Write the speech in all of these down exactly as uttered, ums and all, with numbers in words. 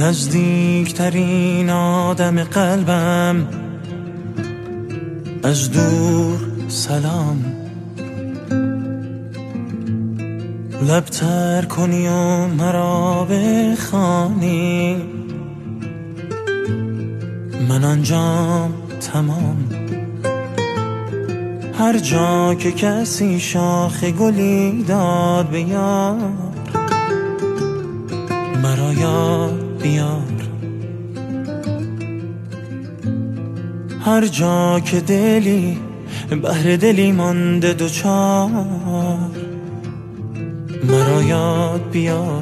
نزدیکترین آدم قلبم، از دور سلام. لبتر کنی و مرا بخوانی، من آنجام تمام. هر جا که کسی شاخ گلی داد به یار، مرا یاد بیار. هر جا که دلی بهر دلی مانده دوچار، مرا یاد بیار.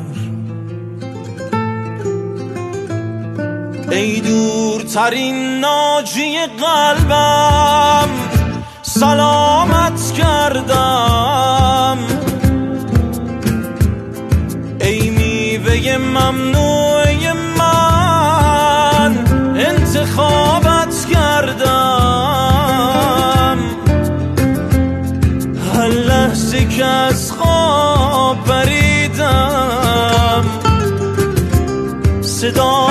ای دورترین ناجی قلبم، سلامت کردم. ای میوه ممنوعه من، انتخابت کردم. هر لحظه که از خواب پریدم، صدا